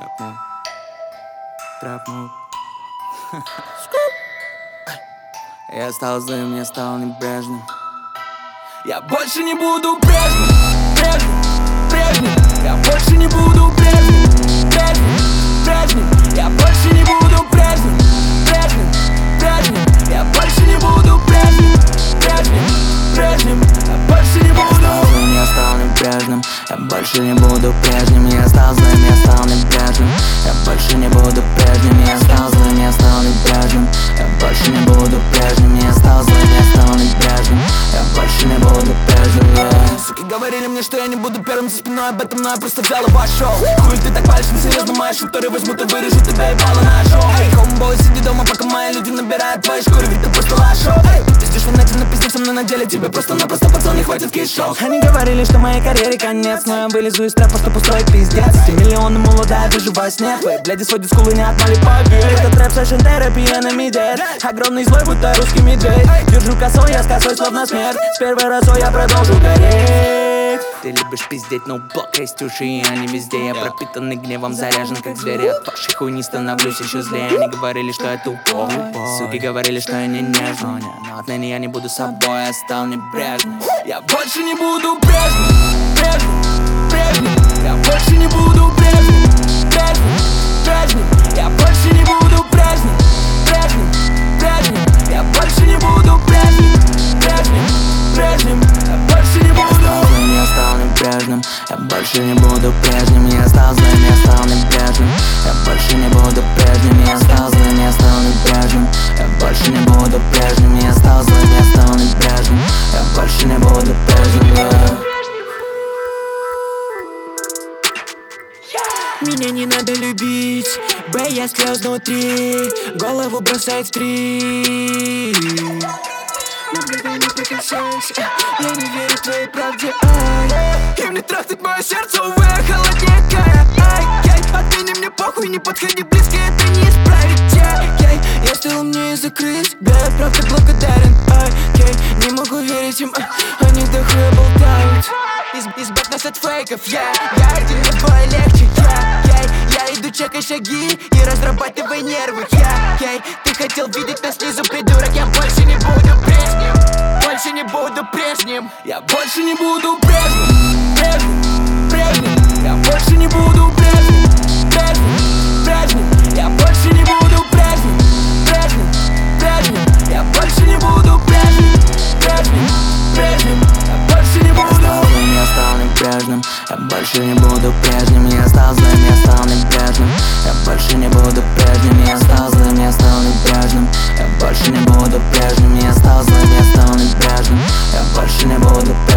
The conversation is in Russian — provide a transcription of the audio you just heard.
Trap mode. Я стал злым, я стал небрежным. Я больше не буду прежним. Я больше не буду прежним. Я больше не буду прежним. Я больше не буду прежним. Я больше не буду. Я стал небрежным. Я больше не буду прежним. Я стал злым, я стал небрежным. Я больше не буду прежним. Я стал злым, я стал небрежным. Я больше не буду прежним. Я стал злым, я стал небрежным. Я больше не буду прежним. Суки говорили мне, что я не буду первым за спиной об этом, но я просто взял и пошел. Хуй ты так палишь, серьезно мои шутеры возьмут и вырежут тебя ебало на шоу. Эй, homeboy, сиди дома, пока мои люди набирают твои шкуры, ведь ты просто лошо. Эй, ты пиздишь в инете, напиздиться, но на деле тебе просто-напросто, пацан, не хватит кейс-шоу. Они говорили, что моей карьере конец, но я вылезу из трэпа, что пустой пиздец. Ты миллионы молодая, вижу во сне. Твои бляди сводят скулы, не отмали поверь. Это трэп, сэшн, терапия на миде. Огромный злой, будто русский медведь. Держу косой, я с косой, словно смерть. С первой разой я продолжу гореть. Ты любишь пиздеть, но блок есть уши, и они везде. Я пропитанный гневом, заряжен как зверь. От вашей хуйни становлюсь еще злее. Они говорили, что я тупой. Суки говорили, что я не нежный. Но отныне я не буду собой, я стал небрежным. Я больше не буду прежним. Я больше не буду прежним. Я больше не буду прежним. Я больше не буду прежним. Я больше не буду. Я стал небрежным. Я больше не буду прежним. Я стал злым, я стал небрежным. Я больше не буду прежним. Я стал злым, я стал небрежным. Я больше не буду прежним. Я стал злым, я стал небрежным. Я больше не буду прежним. Меня не надо любить, Б, я слез внутри, голову бросает в три. Наблюдай, не прикасайся, я не верю твоей правде, ай. Им не трахнуть мое сердце, увы, холоднее Кая, ай. Отныне мне похуй, не подходи близко, это не исправить, я стал умнее закрыть, да, я правда благодарен, ай. Не могу верить им, они до хуя болтают. Избавь нас от фейков, я один не бой легче, я иду, чекай шаги и разрабатывай нервы, ты хотел видеть нас снизу, придурок, я больше не буду прежним. Больше не буду прежним. Я больше не буду прежним. Я больше не буду прежним. Я больше не буду прежним. Я больше не буду прежним. Я больше не буду. Я стал небрежным. Я больше не буду прежним. Я стал злым, я стал небрежным. Я больше не буду прежним. Я стал злым, я стал небрежным. Я больше не буду прежним. Я стал злым, я стал небрежным. Я больше не буду прежним.